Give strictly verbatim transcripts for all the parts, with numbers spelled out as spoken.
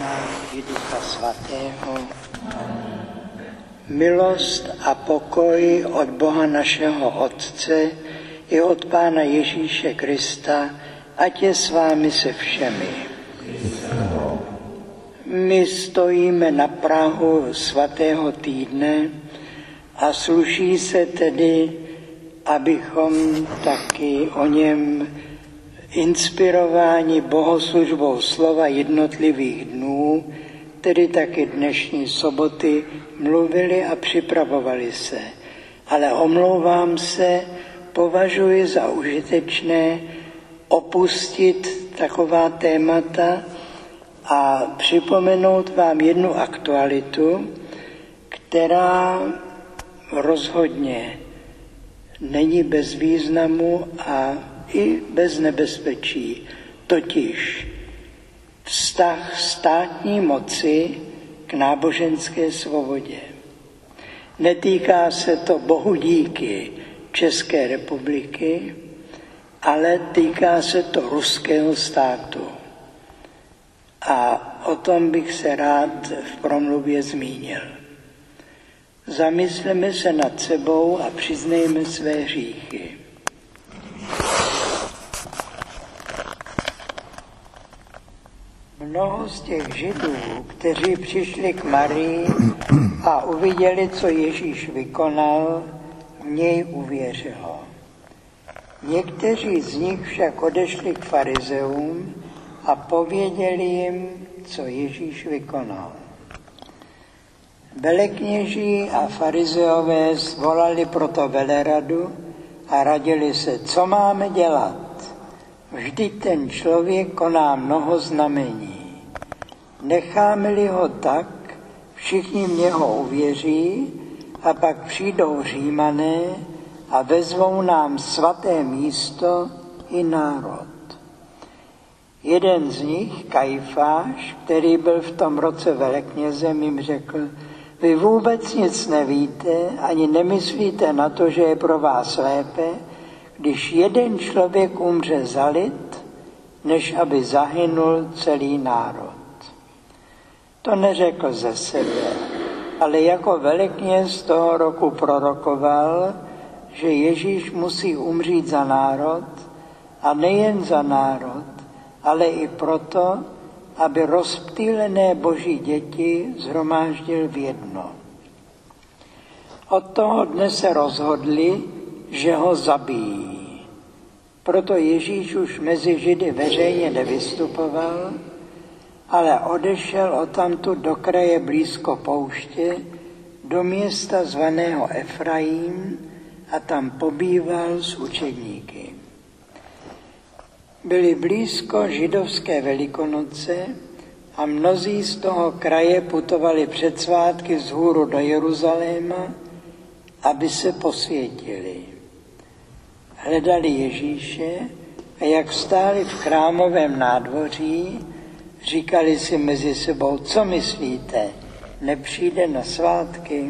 Syna i Ducha Svatého. Milost a pokoj od Boha našeho Otce i od Pána Ježíše Krista, ať je s vámi se všemi. My stojíme na prahu svatého týdne a sluší se tedy, abychom taky o něm inspirováni bohoslužbou slova jednotlivých dnů, tedy taky dnešní soboty, mluvili a připravovali se. Ale omlouvám se, považuji za užitečné opustit taková témata a připomenout vám jednu aktualitu, která rozhodně není bez významu a i bez nebezpečí, totiž vztah státní moci k náboženské svobodě. Netýká se to bohu díky České republiky, ale týká se to ruského státu. A o tom bych se rád v promluvě zmínil. Zamysleme se nad sebou a přiznejme své hříchy. Mnoho z těch Židů, kteří přišli k Marii a uviděli, co Ježíš vykonal, v něj uvěřilo. Někteří z nich však odešli k farizeům a pověděli jim, co Ježíš vykonal. Velekněží a farizeové svolali proto veleradu a radili se, co máme dělat. Vždyť ten člověk koná mnoho znamení. Necháme-li ho tak, všichni v něho uvěří a pak přijdou Římané a vezmou nám svaté místo i národ. Jeden z nich, Kajfáš, který byl v tom roce veleknězem, jim řekl, vy vůbec nic nevíte, ani nemyslíte na to, že je pro vás lépe, když jeden člověk umře za lid, než aby zahynul celý národ. To neřekl ze sebe, ale jako velekněz toho roku prorokoval, že Ježíš musí umřít za národ, a nejen za národ, ale i proto, aby rozptýlené boží děti shromáždil v jedno. Od toho dne se rozhodli, že ho zabijí. Proto Ježíš už mezi Židy veřejně nevystupoval, ale odešel odtamtud do kraje blízko pouště, do města zvaného Efraím a tam pobýval s učedníky. Byly blízko židovské Velikonoce a mnozí z toho kraje putovali před svátky vzhůru do Jeruzaléma, aby se posvětili. Hledali Ježíše a jak stáli v chrámovém nádvoří, říkali si mezi sebou, co myslíte, nepřijde na svátky?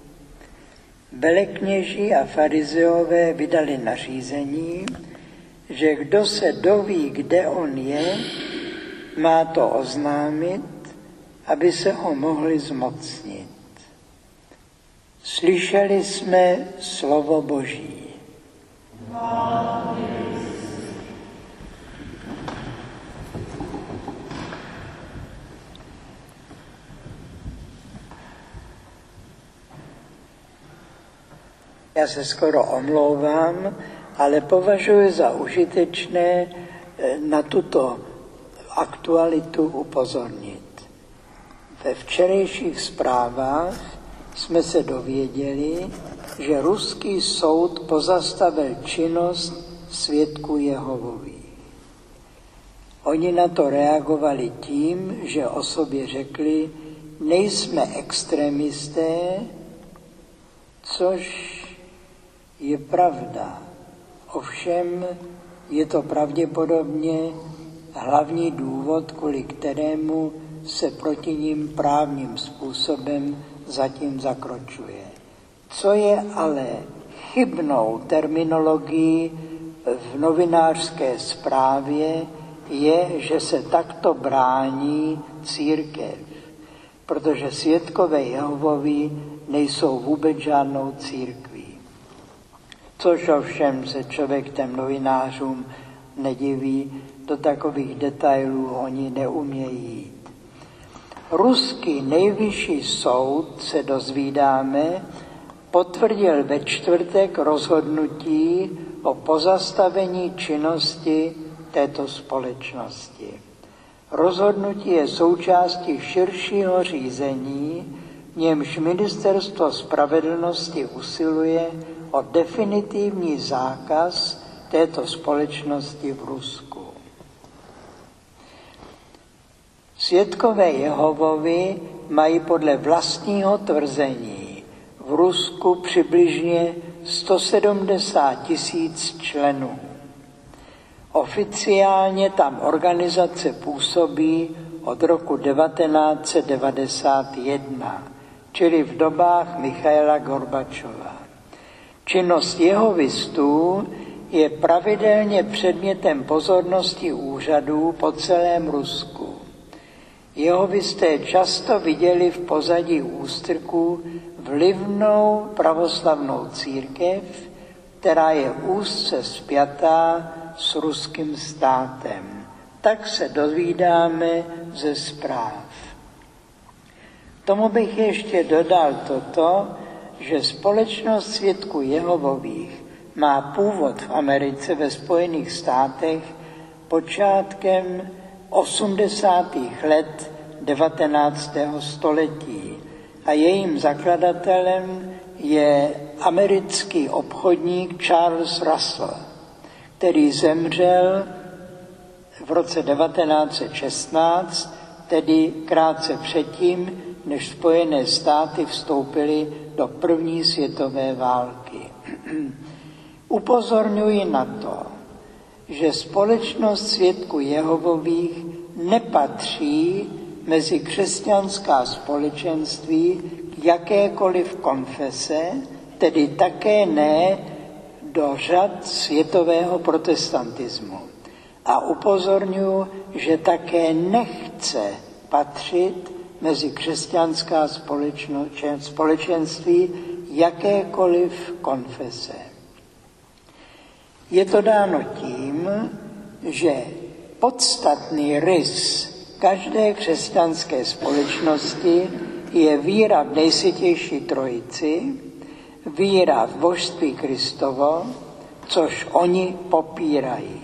Velekněží a farizeové vydali nařízení, že kdo se doví, kde on je, má to oznámit, aby se ho mohli zmocnit. Slyšeli jsme slovo Boží. Já se skoro omlouvám, ale považuji za užitečné na tuto aktualitu upozornit. Ve včerejších zprávách jsme se dověděli, že ruský soud pozastavil činnost svědků Jehovových. Oni na to reagovali tím, že o sobě řekli, nejsme extremisté, což je pravda. Ovšem je to pravděpodobně hlavní důvod, kvůli kterému se proti nim právním způsobem zatím zakročuje. Co je ale chybnou terminologií v novinářské zprávě, je, že se takto brání církev, protože svědkové Jehovovi nejsou vůbec žádnou církví. Což ovšem se člověk těm novinářům nediví, do takových detailů oni neumějí jít. Ruský nejvyšší soud, se dozvídáme, potvrdil ve čtvrtek rozhodnutí o pozastavení činnosti této společnosti. Rozhodnutí je součástí širšího řízení, v němž Ministerstvo spravedlnosti usiluje o definitivní zákaz této společnosti v Rusku. Svědkové Jehovovi mají podle vlastního tvrzení v Rusku přibližně sto sedmdesát tisíc členů. Oficiálně tam organizace působí od roku devatenáct set devadesát jedna, čili v dobách Michaila Gorbačova. Činnost jehovistů je pravidelně předmětem pozornosti úřadů po celém Rusku. Jehovisté často viděli v pozadí ústrků vlivnou pravoslavnou církev, která je úzce spjatá s ruským státem. Tak se dozvídáme ze zpráv. Tomu bych ještě dodal toto, že společnost svědků Jehovových má původ v Americe, ve Spojených státech, počátkem osmdesátých let devatenáctého století a jejím zakladatelem je americký obchodník Charles Russell, který zemřel v roce devatenáct set šestnáct, tedy krátce předtím, než Spojené státy vstoupily do první světové války. Upozorňuji na to, že společnost svědků Jehovových nepatří mezi křesťanská společenství k jakékoliv konfese, tedy také ne do řad světového protestantismu. A upozorňuji, že také nechce patřit mezi křesťanská společenství jakékoliv konfese. Je to dáno tím, že podstatný rys každé křesťanské společnosti je víra v nejsvětější trojici, víra v božství Kristovo, což oni popírají.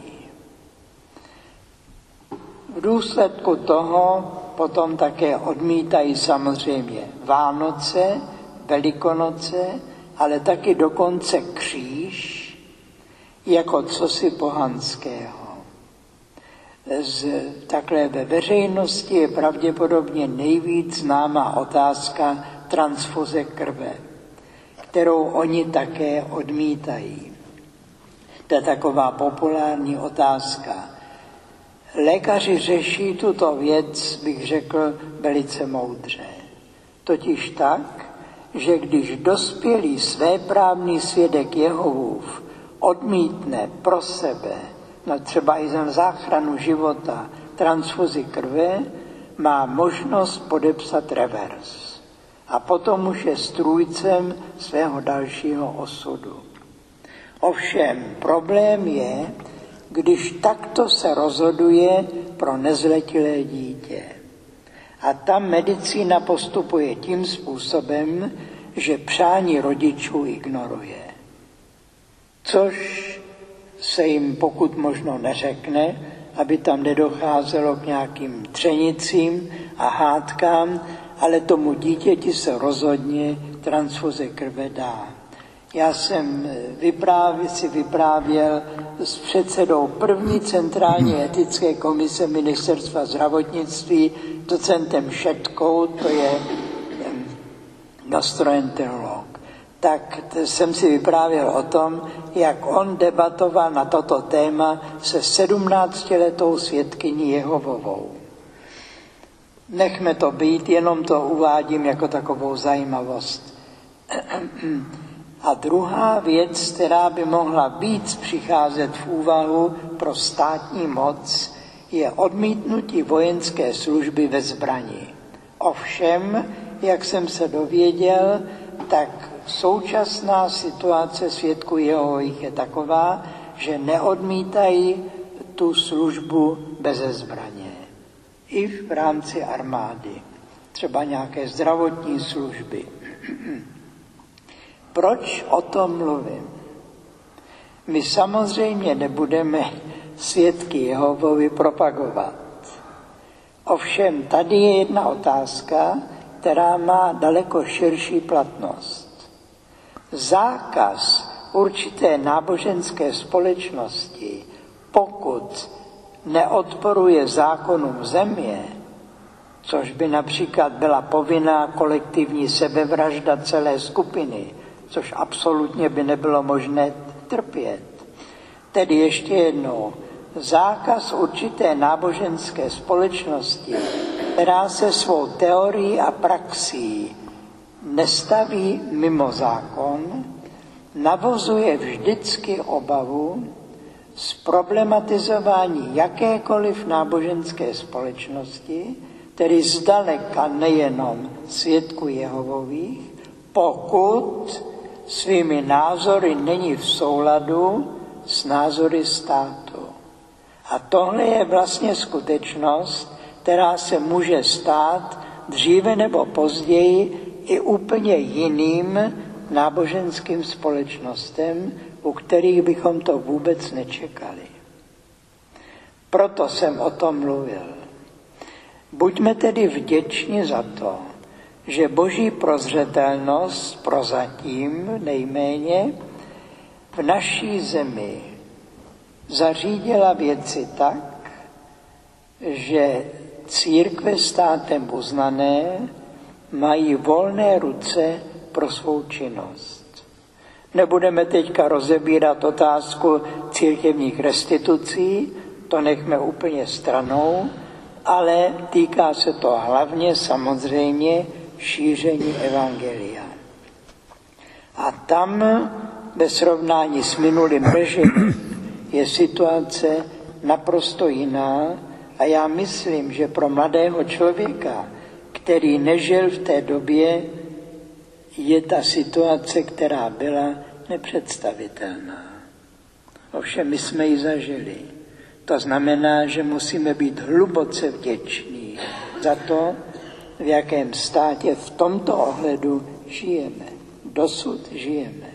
V důsledku toho potom také odmítají samozřejmě Vánoce, Velikonoce, ale taky dokonce kříž, jako cosi pohanského. Z, takhle ve veřejnosti je pravděpodobně nejvíc známá otázka transfuze krve, kterou oni také odmítají. To je taková populární otázka. Lékaři řeší tuto věc, bych řekl, velice moudře. Totiž tak, že když dospělý svéprávný svědek Jehovův odmítne pro sebe, no třeba i za záchranu života, transfuzi krve, má možnost podepsat revers. A potom už je strůjcem svého dalšího osudu. Ovšem problém je, když takto se rozhoduje pro nezletilé dítě. A tam medicína postupuje tím způsobem, že přání rodičů ignoruje. Což se jim pokud možno neřekne, aby tam nedocházelo k nějakým třenicím a hádkám, ale tomu dítěti se rozhodně transfuze krve dá. Já jsem vyprávěl, si vyprávěl s předsedou první centrální etické komise Ministerstva zdravotnictví, docentem Šetkou, to je gastroenterolog. Tak jsem si vyprávěl o tom, jak on debatoval na toto téma se sedmnáctiletou svědkyní Jehovovou. Nechme to být, jenom to uvádím jako takovou zajímavost. A druhá věc, která by mohla víc přicházet v úvahu pro státní moc, je odmítnutí vojenské služby ve zbrani. Ovšem, jak jsem se dověděl, tak současná situace svědků Jehovových je taková, že neodmítají tu službu beze zbraně. I v rámci armády. Třeba nějaké zdravotní služby. Proč o tom mluvím? My samozřejmě nebudeme svědky Jehovovi propagovat. Ovšem tady je jedna otázka, která má daleko širší platnost. Zákaz určité náboženské společnosti, pokud neodporuje zákonům země, což by například byla povinná kolektivní sebevražda celé skupiny, což absolutně by nebylo možné trpět. Tedy ještě jednou, zákaz určité náboženské společnosti, která se svou teorií a praxí nestaví mimo zákon, navozuje vždycky obavu z problematizování jakékoliv náboženské společnosti, tedy zdaleka nejenom svědků Jehovových, pokud svými názory není v souladu s názory státu. A tohle je vlastně skutečnost, která se může stát dříve nebo později i úplně jiným náboženským společnostem, u kterých bychom to vůbec nečekali. Proto jsem o tom mluvil. Buďme tedy vděční za to, že boží prozřetelnost prozatím nejméně v naší zemi zařídila věci tak, že církve státem uznané mají volné ruce pro svou činnost. Nebudeme teďka rozebírat otázku církevních restitucí, to nechme úplně stranou, ale týká se to hlavně samozřejmě šíření evangelia. A tam ve srovnání s minulým režimem je situace naprosto jiná a já myslím, že pro mladého člověka, který nežil v té době, je ta situace, která byla, nepředstavitelná. Ovšem my jsme ji zažili. To znamená, že musíme být hluboce vděční za to, v jakém státě v tomto ohledu žijeme. Dosud žijeme.